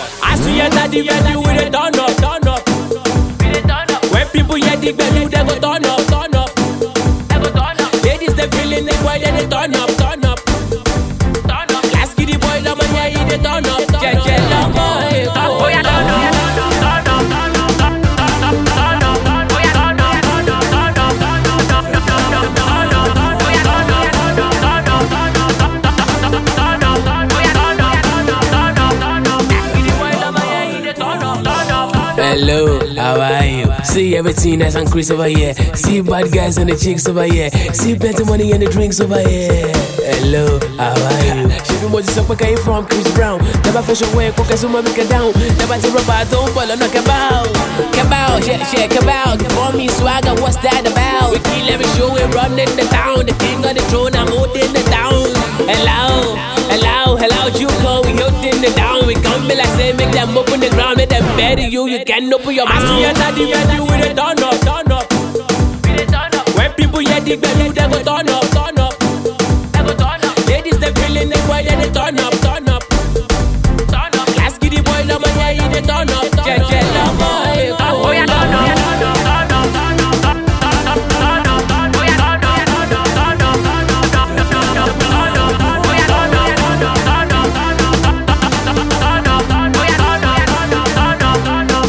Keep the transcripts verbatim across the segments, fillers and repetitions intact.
I see your daddy ready with a turn up, turn up. When people hear the bell, they go turn up, turn up. Ladies they feeling it, why they turn up, turn up. Last kid the boy, the man yeah he they turn up, yeah yeah the boy. Oh yeah, turn up, turn up, turn up, turn up, oh yeah, turn up, turn up, turn up, turn up, turn up, turn up, oh yeah, turn up, turn up, turn up, turn up, turn up, oh yeah, turn up, turn up, turn up, turn up. Last kid the boy, the man yeah he they turn up, turn up. Hello, how are you? See everything that's on Chris over here. See bad guys and the chicks over here. See plenty money and the drinks over here. Hello, how are you? She be Moses up, where you from? Chris Brown. Never fashion way, cook a summa make it down. Never to rubber, don't follow, no cabal. Cabal, yeah, yeah, cabal. For me, swagger, what's that about? We kill every show, we run in the town. The king of the throne, I'm holding the town. Hello, hello, hello, you go, we holding the down. We come be like say, make them open the ground, make them bury you, you can open your mouth. I see your daddy ready with a turn up, turn up. When people hear the bell, they go turn up, turn up. Ladies they feeling it, why they turn up, turn up. Last kid the boy, the man yeah he they turn up, yeah yeah the boy. Oh yeah, turn up, turn up, turn up, turn up, turn up, turn up, turn up, oh yeah, turn up, turn up, turn up, turn up, turn up, turn up, turn up, oh yeah, turn up, turn up, turn up, turn up, turn up, turn up, oh yeah, turn up, turn up, turn up,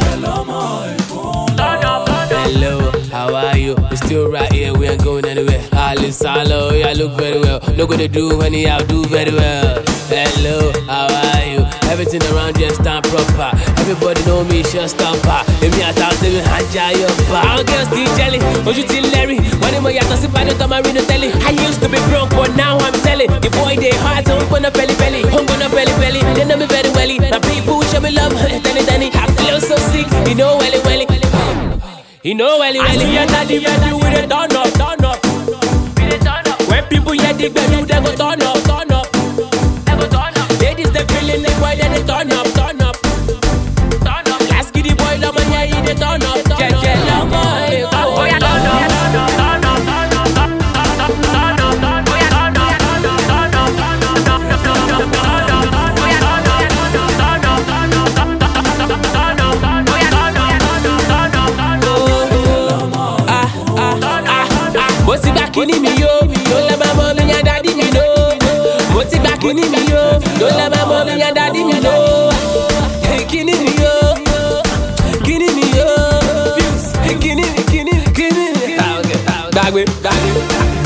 turn up. Hello, how are you? We still right here, we ain't going anywhere. All is solo, yeah, look very well. No gonna do anyhow, do very well. Hello, how are you? Everything around you stand proper. Everybody know me, just stop her. If me at house, they will hijack your bar. Our girls still jelly, but you still Larry. When I'm out, I see by the time I read the telly. I used to be broke, but now I'm selling. The boy, they hard, so I'm gonna belly belly. I'm gonna belly belly, they know me very welly. Now people show me love, Danny Danny. I feel so sick, you know welly welly. You know welly welly. I see your daddy ready with a turn up, turn up. When people hear the bell, they go turn up, turn up. Ladies they feeling it, why they turn up, turn up. Last kid the boy, the man yeah he they turn up, yeah yeah the boy. Oh yeah, turn up, turn up, turn up, turn up, turn up, turn up, oh yeah, turn up, turn up, turn up, turn up, turn up, turn up, oh yeah, turn up, turn up, turn up, turn up, turn up, turn up, oh yeah, turn up, turn up, turn up. Ah, ah, ah, ah. What's it back in me, yo? Don't let my mommy and daddy me know. What's it back in me, yo? Don't let my mommy and daddy me know. Hey, kidding me, yo. Kidding me, yo. Kidding me, kidding me, kidding me. Dagwe, dagwe.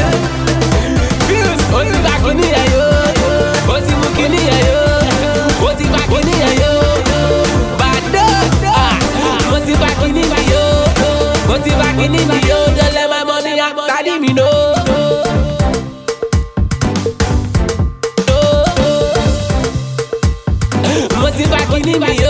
Fuse, what's it back in me, yo? What's it back in me, yo? What's it back in me, yo? Bad ah, what's it back in me, yo? What's it back in me, yo? Don't let my mommy and daddy me know. Back in me.